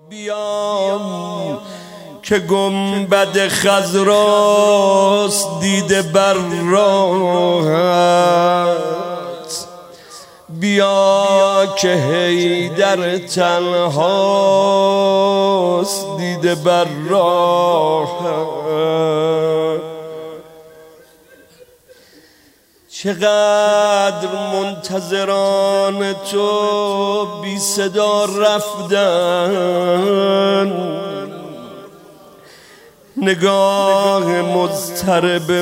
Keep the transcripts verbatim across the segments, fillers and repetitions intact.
بیام که گنبد خضراست دیده بر راهت، بیا که حیدر تنهاست دیده بر راهت. چقدر منتظران تو بی صدا رفتن، نگاه مضطرب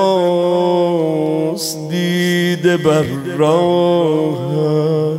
ماست دیده بر راهت.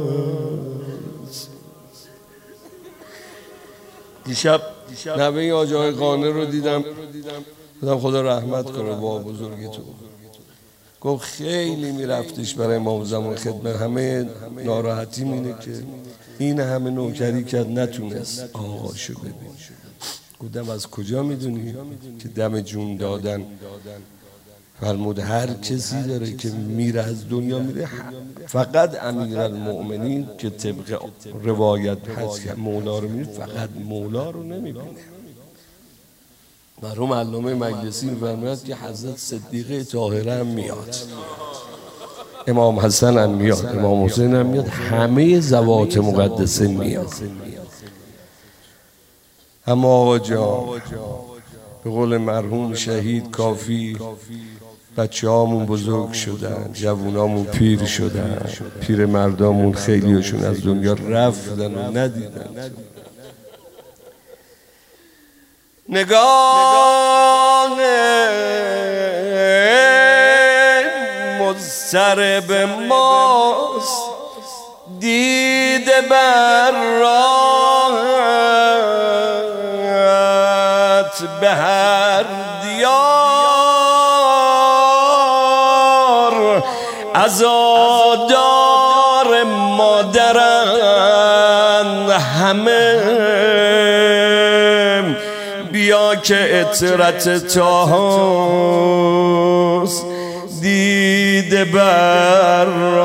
دیشب نوه حاج آقای قانع رو دیدم، دیدم خدا رحمت کنه با بزرگ تو. گفت خیلی میرفتش برای امام زمان خدمت، همه ناراحتی اینه که این همه نوکری کرد نتونست آقاشو ببین. گفتم از کجا میدونی که دم جون دادن؟ فرمود هر کسی داره که میره از دنیا میره، فقط امیرالمؤمنین که طبق روایت هست که مولا رو میره، فقط مولا رو نمیبینه. مرحوم علامه مجلسی میفرماید که حضرت صدیقه طاهره هم میاد، امام حسن هم میاد، امام حسین هم میاد، همه زوات مقدسه میاد. اما آقا جان به قول مرحوم شهید کافی، بچه هامون بزرگ شدن، جوونامون پیر شدن، پیر مردامون خیلیشون از دنیا رفتن و ندیدن. نگاه مضطرب ماست دیده بر راهت، به هر دیار عزادار مادرند همه، بیا که عطرت طاهاست دیده بر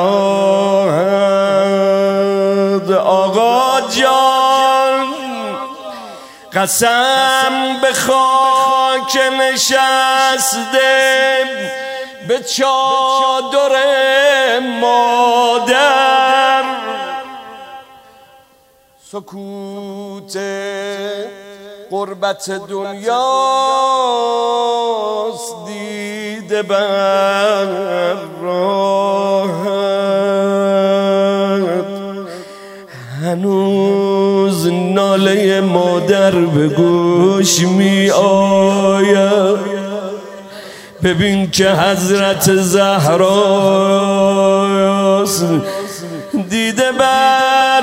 راهت. آقا جان قسم به خاک نشسته به چادر مادر، سکوت غربت دنیاست دیده بر راهت. هنوز ناله مادر به گوش می آید، ببین که حضرت زهراست دیده بر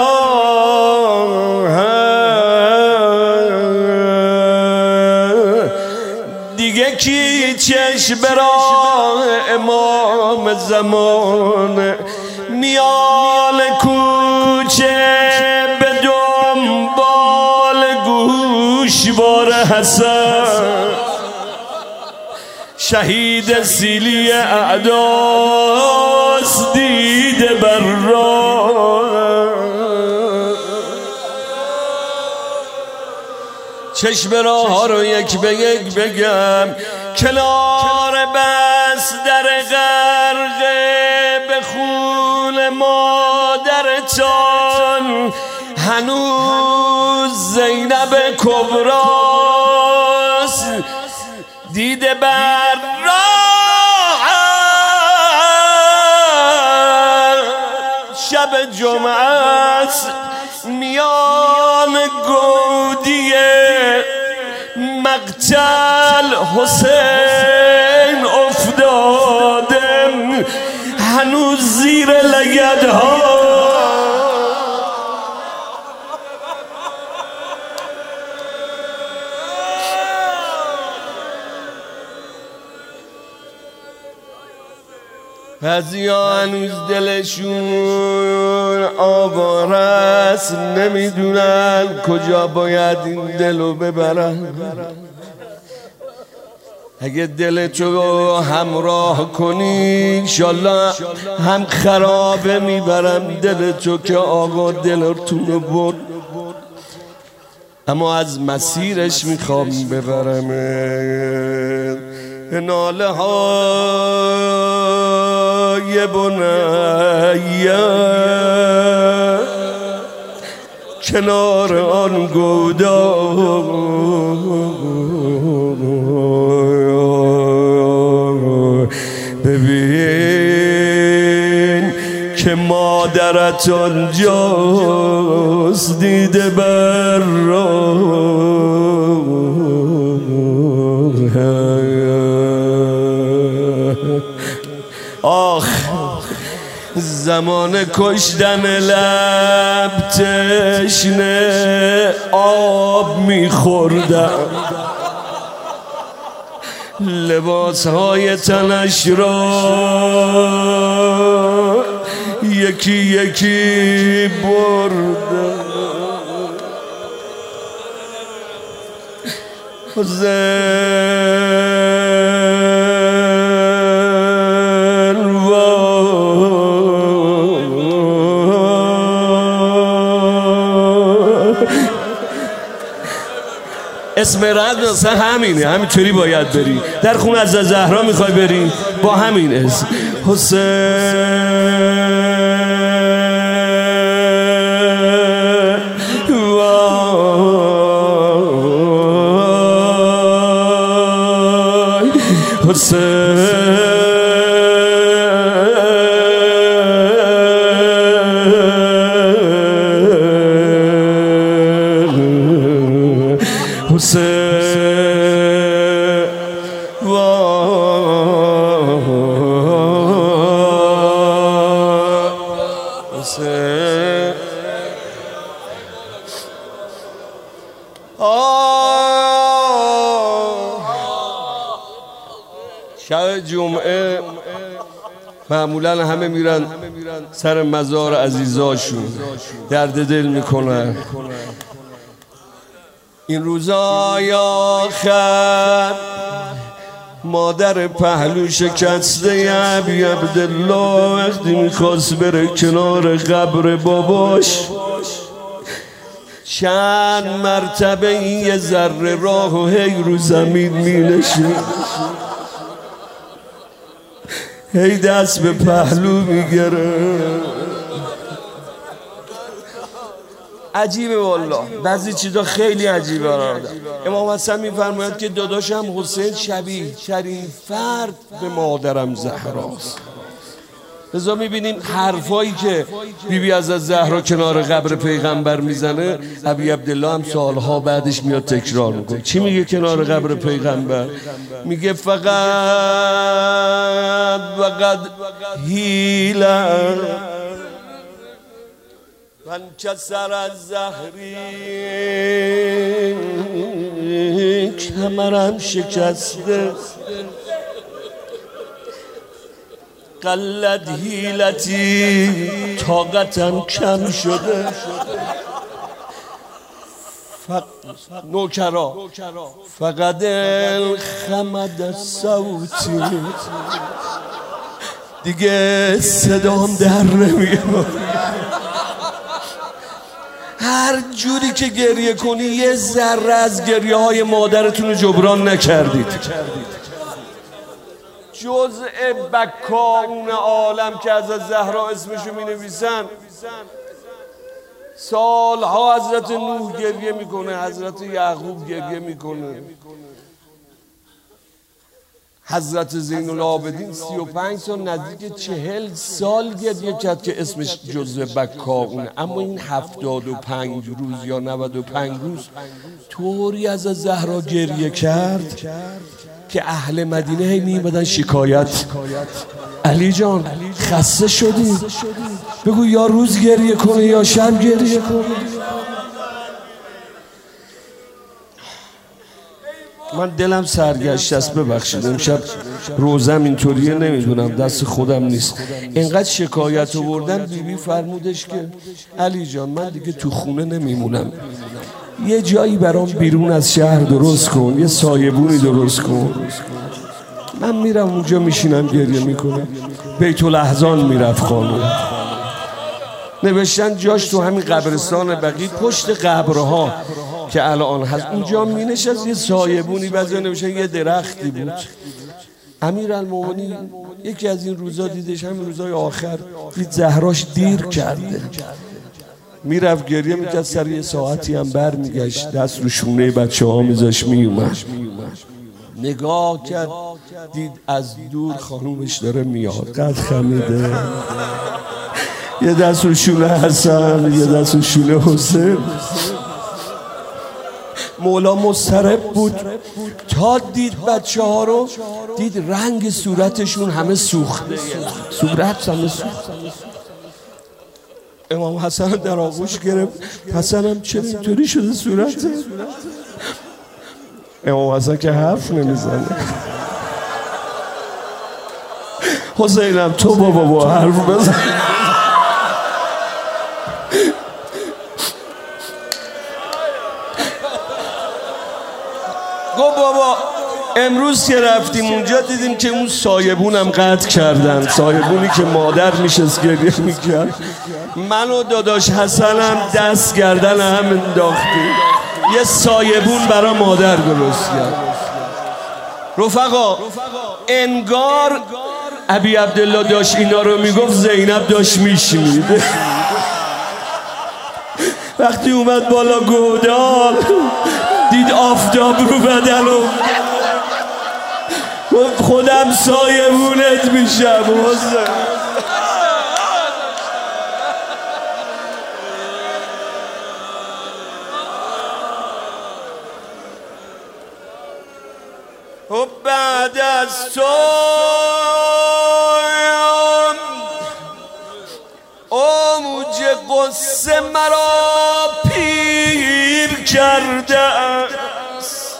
راهت. دیگه کی چشم برای امام زمان میال کوچه به دنبال گوشوار حسن، شهید سیلی اعداست دیده بر راه. چشم راه ها رو یک به یک بگم، کنار بس در غرقه به خون مادرتان، هنوز زینب کبراست دیده بر راه. شب جمعه است میان گودی مقتل حسین افتادم، هنوز زیر لگدها بعضیا هنوز دلشون آواره است، نمیدونن کجا باید این دلو ببرن. اگه دل تو همراه کنی انشالله هم خرابه میبرم دل تو که آقا دلتون رو برد. اما از مسیرش میخوام ببرم ناله های بنیه کنار آن گودال ببین که مادرت آنجاست دیده بر آخ زمان کشتن لب تشنه آب میخوردم لباس های تنش را یکی یکی بردم اسم رد مثلا همینه، همینطوری باید بری. در خون از زهرا میخوای بری با همین اسم حسین وای حسین شب جمعه معمولا همه میرن سر مزار عزیزاشون درد دل میکنن. این روزای آخر مادر پهلو شکسته ابی عبدالله وقتی میخواست بره کنار قبر باباش چند مرتبه این یه ذره راه و هی رو زمین مینشون هی دست به پهلو میگره. عجیبه والله، بعضی چیزا خیلی عجیبه. امام حسن میفرماید که داداشم حسین شبیه ترین فرد به مادرم زهراست. لذا میبینیم حرفایی که بیبی بی از زهرا کنار قبر پیغمبر میزنه ابی عبدالله هم سالها بعدش میاد تکرار میکنه. چی میگه کنار قبر پیغمبر؟ میگه فقط وقد هیله من کسر از زهری کمرم شکسته قلت حیلتی طاقتم کم شده فق... نوکرا فقط الخمد صوتی دیگه صدام در نمیاد. هر جوری که گریه کنی یه ذره از گریه های مادرتون رو جبران نکردید. جزء بکاون عالم که از زهرا اسمشو می نویسن سالها حضرت نوح گریه میکنه، حضرت یعقوب گریه میکنه، حضرت زین العابدین سی و پنج سال نزدیک چهل سال گریه کرد که اسمش جزء بکاونه. اما این هفتاد و پنج روز یا نود و پنج روز طوری از زهرا گریه کرد که اهل مدینه هی میمدن شکایت علی جان خسته شدی؟ بگو یا روز گریه کنه یا شب گریه کنه. من دلم سرگشته است، ببخشید امشب روزم اینطوریه، نمیدونم دست خودم نیست. اینقدر شکایت آوردن بیبی فرمودش که علی جان من دیگه تو خونه نمیمونم، یه جایی برام بیرون از شهر درست کن، یه سایبونی درست کن. من میرم اونجا میشینم گریه میکنم. بیت الاحزان میرفت خانم، نوشتن جاش تو همین قبرستان بقیع پشت قبرها که الان هست اونجا می نشست، یه سایبونی بعضی نمیشه یه درختی بود. امیرالمومنین یکی از این روزا دیدش، همین روزای آخر دید زهراش دیر کرده، میرفت گریه میکرد، سر یه ساعتی هم بر میگشت، دست رو شونه بچه ها میذاش میومد، نگاه کرد دید از دور خانومش داره میاد، قد خمیده، یه دست رو شونه حسن، یه دست رو شونه حسین. مولا مضطرب بود تا دید بچه ها رو، دید رنگ صورتشون همه سوخته، صورت همه سوخته. امام حسن در آغوش گرفت، حسنم چرا اینطوری شده صورته؟ امام حسن که حرف نمیزنه. حسینم تو بابا با حرف بزن. گو بابا امروز که رفتیم اونجا دیدیم که اون سایبونم قطع کردن، سایبونی که مادر میشست گریه میکرد. من و داداش حسنم دست گردن هم انداختیم، یه سایبون برای مادر درست کرد. رفقا انگار ابی عبدالله داشت اینا رو میگفت، زینب داشت میشنید. وقتی اومد بالا گودال دید آفتاب رو بدنم، گفت خودم سایبونت میشم حسین. و بعد از تو موج قصه مرا پیر کرده است،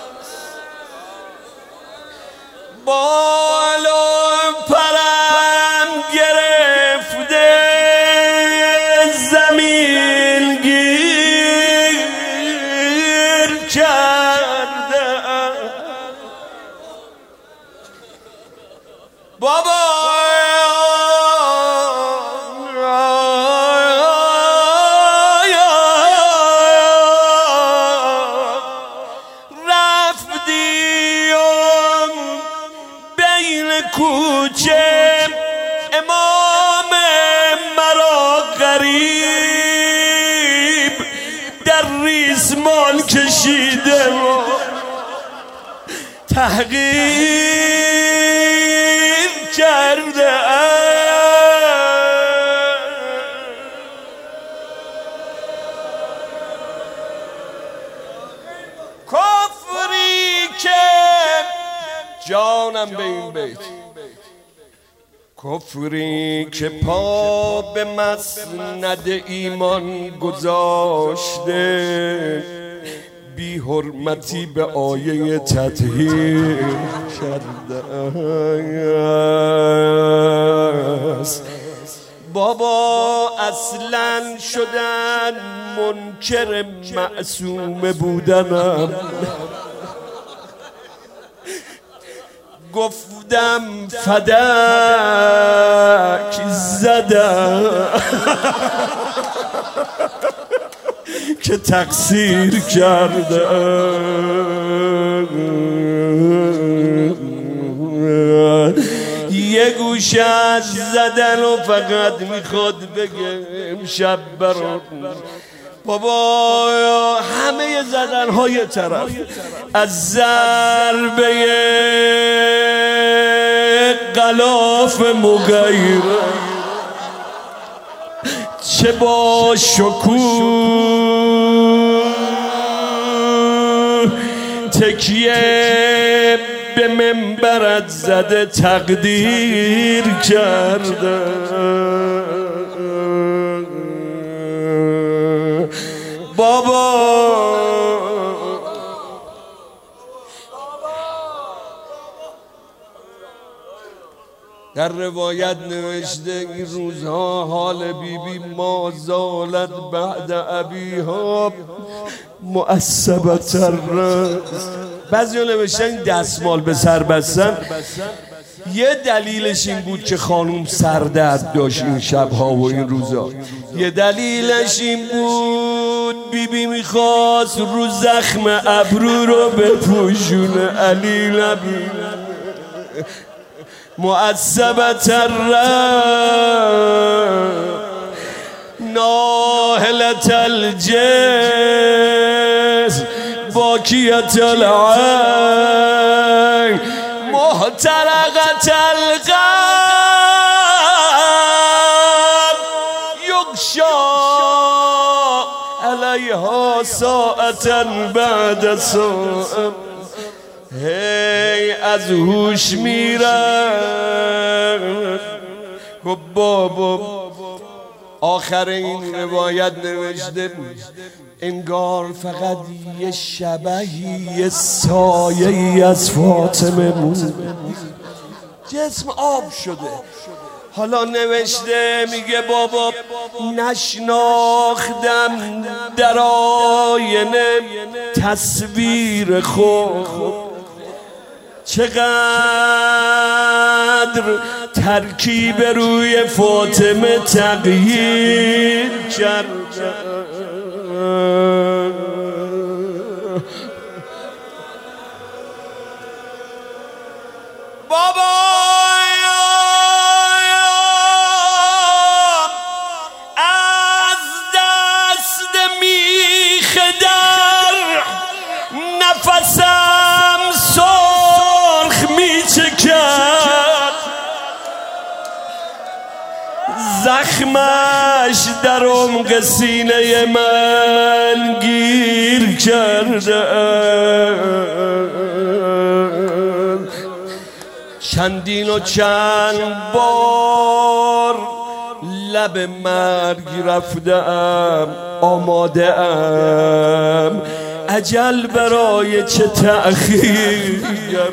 بالا پرم گرفته زمین گیر کرده بابا. کوچه امام مرا غریب در ریسمان کشیده و تحقیر کرده. کفری که جانم به این بیت، کفری که پا به مسند ایمان گذاشته، بی حرمتی به آیه تطهیر کرده است. بابا اصلا شدن منکر معصوم بودنم، گفتم فدک زدم که تقصیر کرده. یه گوشه از زدن و فقط میخواد بگه امشب برات بابا همه زدن های طرف از ضربه غلاف مغیر، چه با شکوه تکیه به منبرت زده تقدیر کرده. بابا در روایت نوشته این روزها حال بی بی ما زالت بعد ابیها مؤسبت الرأس. بعضی ها نوشتن دستمال به سر بستن یه دلیلش این بود که خانوم سردرد داشت این شبها و این روزها، یه دلیلش این بود بیبی میخواست رو زخم ابرو رو بپوشونه علی نبی معصبت الرب ناهلت الجسم باکیت العین محترقت القلب یغشا علیها ساعتا بعد ساعت هی از هوش میرن. خب بابا آخر این روایت نوشته انگار فقط یه شبهی یه سایه‌ای از فاطمه مونده جسم آب شده. حالا نوشته میگه بابا نشناختم در آینه تصویر خود چقدر ترکیب روی فاطمه تغییر کرد. بابا از دست میخ در نفسم سرخ میچکد زخمش در عمق سینه من گیر کرده چندین و چند بار لب مرگ رفتم آماده ام اجل برای چه تأخیر.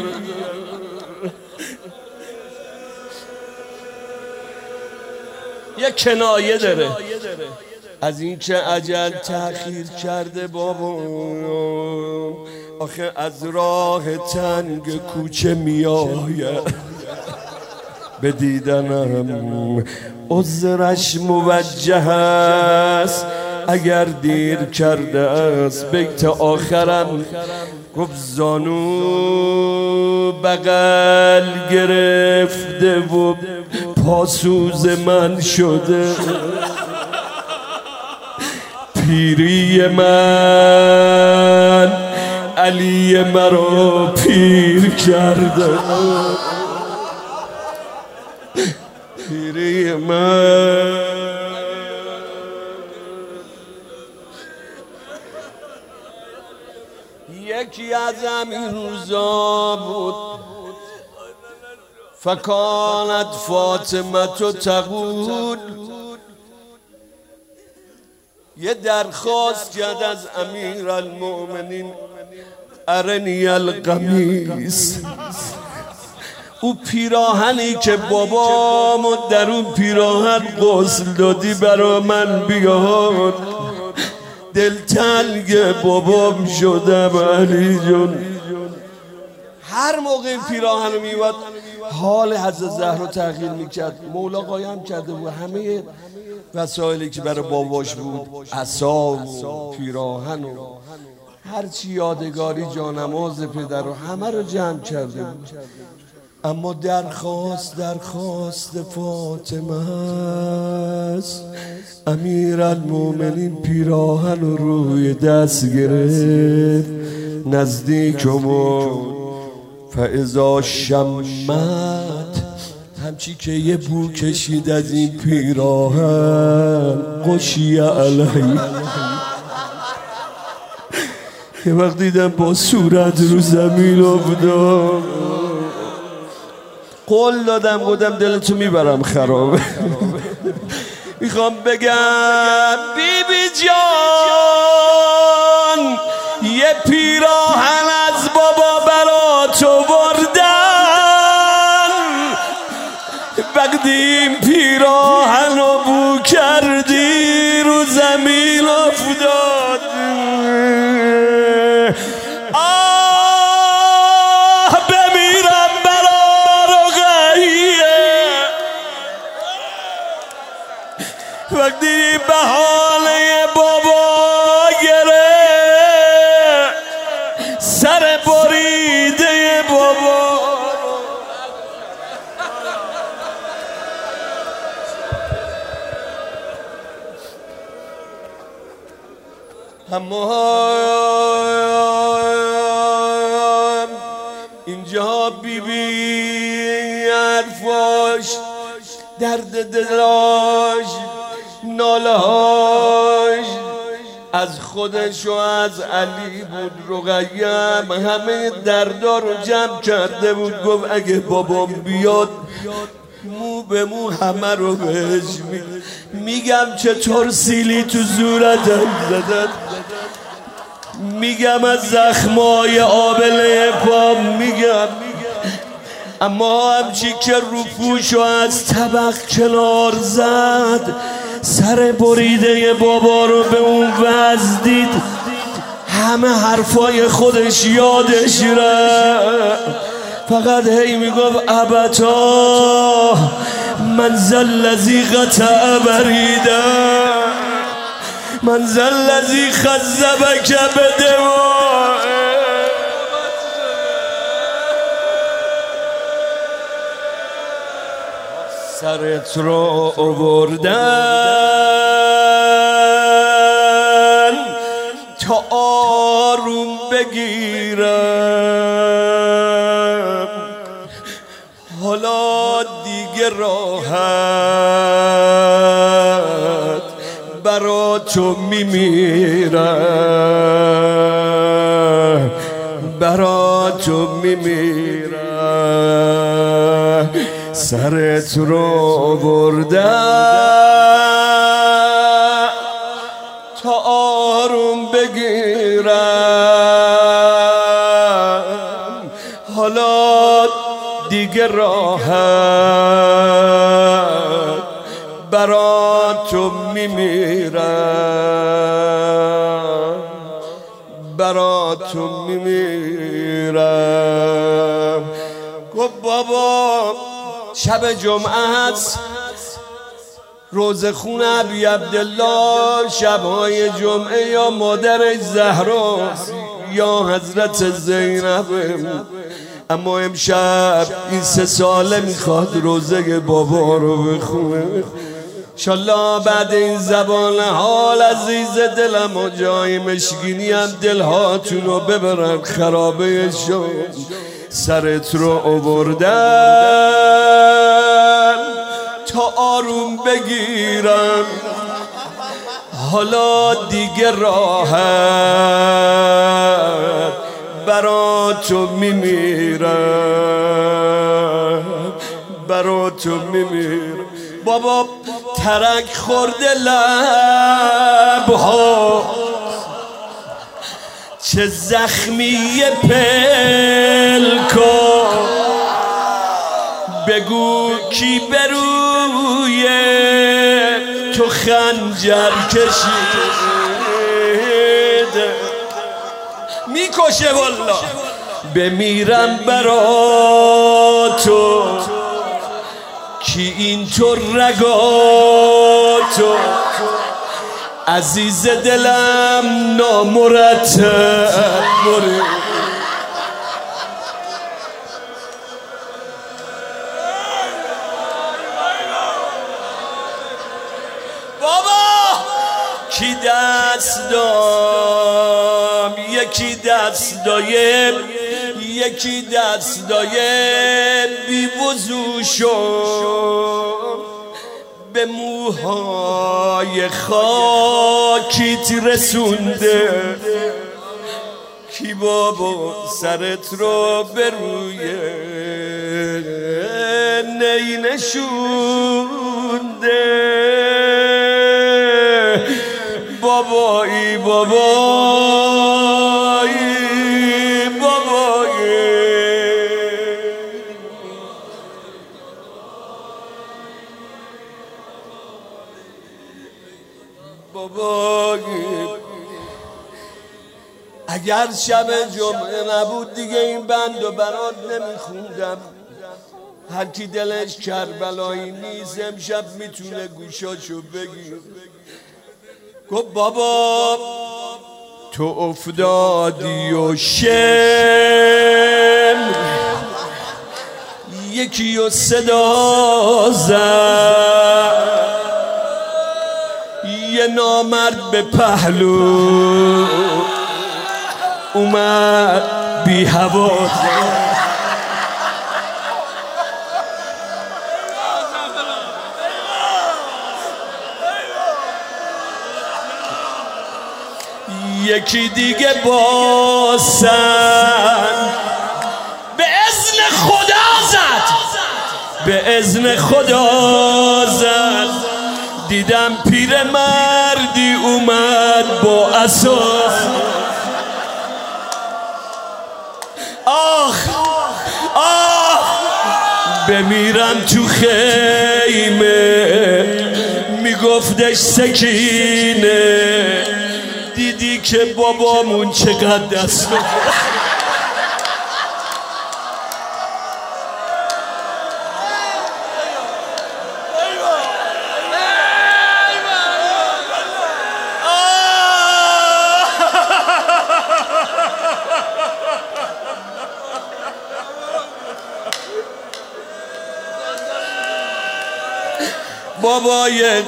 یه کنایه داره از این که اجل تأخیر کرده بابا آخه از راه تنگ کوچه میآید به دیدنم عذرش موجه است اگر دیر کرده است. بیت آخرم گفت زانو بغل گرفته و پاسوز من شده پیری من علی مرا پیر کرده پیری من. یکی از همین روزا بود فکانت فاطمه تو تقول یه درخواست کرد از امیر المؤمنین ارنی القمیص او پیراهنی که بابامو در اون پیراهن غسل دادی برا من بیار دلتنگ بابام شدم علی جون. هر موقع این پیراهن رو میواد حال حضرت زهرا تغییر میکرد. مولا قایم کرده بود همه وسایلی که برای باباش بود عصا و پیراهن و هرچی یادگاری جانماز پدر رو همه رو جمع کرده بود. اما درخواست درخواست فاطمه است امیر المؤمنین پیراهن رو روی دست گرفت نزدیکمون فاذا شمت همچی که یه بو کشید از این پیراهن قشی علیه یه وقت دیدم با صورت رو زمین افتاد قول دادم گفتم دلتو میبرم خرابه میخوام بگم بی بی جان یه پیراهن از بابا برا تو بردن وقتی این پیراهن رو بو کردی رو زمین افتاد آه بمیرم برا رقیه وقتی به حال بابا اما اینجا بی بی حرفاش، درد دلاش، نالهاش از خودش و از علی بود. رقیم همه دردا رو جمع کرده بود، گفت اگه بابام بیاد مو به مو همه رو بهش میگم چطور سیلی تو صورتم زدن، میگم از زخمای آبله پام میگم، اما همچی که رو پوشو از طبق کنار زد، سر بریده بابا رو به اون وز دید، همه حرفای خودش یادش رفت، فقط هی میگفت ابتا من زلذی قطع بریده، من زلذی خذبک بدماء، سرت رو آوردن تا آروم بگیرم، حالا دیگه راحت برا تو میمیرم، برا تو میمیرم، سرت رو آوردن تا آروم بگیرم، حالا دیگه راحت برا تو میمیرم، برا تو میمیرم. گفت بابا شب جمعه هست، روزه خون ابی عبدالله، شبهای جمعه یا مادر زهرا یا حضرت زینب، اما امشب این سه ساله میخواد روزه بابا رو بخونه. انشالله بعد این زبان حال عزیز دلم و جای مشکینی هم دلهاتون رو ببرن خرابه شد. سرت رو آوردن تا آروم بگیرم، حالا دیگه راحت برا تو میمیرم، برا تو میمیرم. بابا ترک خورده لبها، چه زخمی پلکا، بگو کی بروی تو خنجر کشیده، میکشه والله، بمیرم برا تو کی اینطور رگاتو، عزیز دلم نامرتب مره. بابا کی دست دام، یکی دست دایم، یکی دست دایم بی وضو شد، به موهای خاکیت رسونده، کی بابا سرت رو به روی نی نشونده، بابایی بابایی بابایی. بابایی اگر شب جمعه نبود دیگه این بند و برات نمیخوندم. هر کی دلش کربلایی نیست امشب میتونه گوشاشو بگیر. گفت بابا تو افتادی و شم یکی و صدا زد، یه نامرد به پهلو اومد بی هوا. یکی دیگه باسن به اذن خدا زد، به اذن خدا زد. دیدم پیر مردی اومد با عصا. آخ آخ بمیرم تو خیمه، میگفتش سکینه. دیدی که بابامون چقدر دست بابای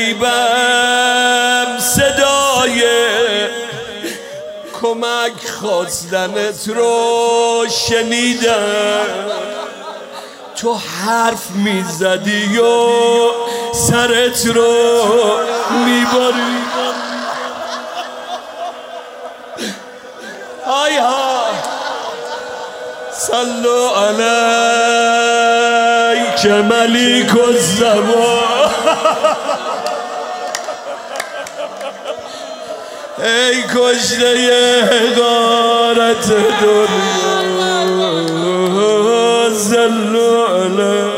غریبم صدای کمک خواستنت رو شنیدم. تو حرف میزدی و سرت رو میباری. های ها صلو علیک ملیک الزمان. ای کشته غارت دنیا صلو علیک.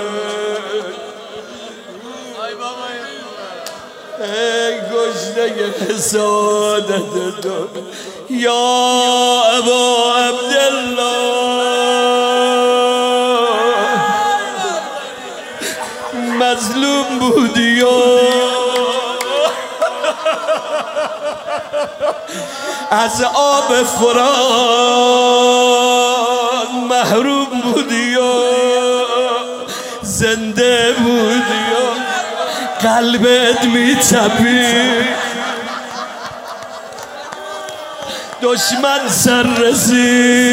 ای کشته سعادت دنیا یا ابا عبدالله. مظلوم بودی و از آب فرات محروم بودی و زنده بودی و قلبت میتپید. دشمن سر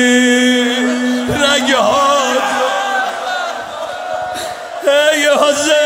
رسید رگهات. ای حسین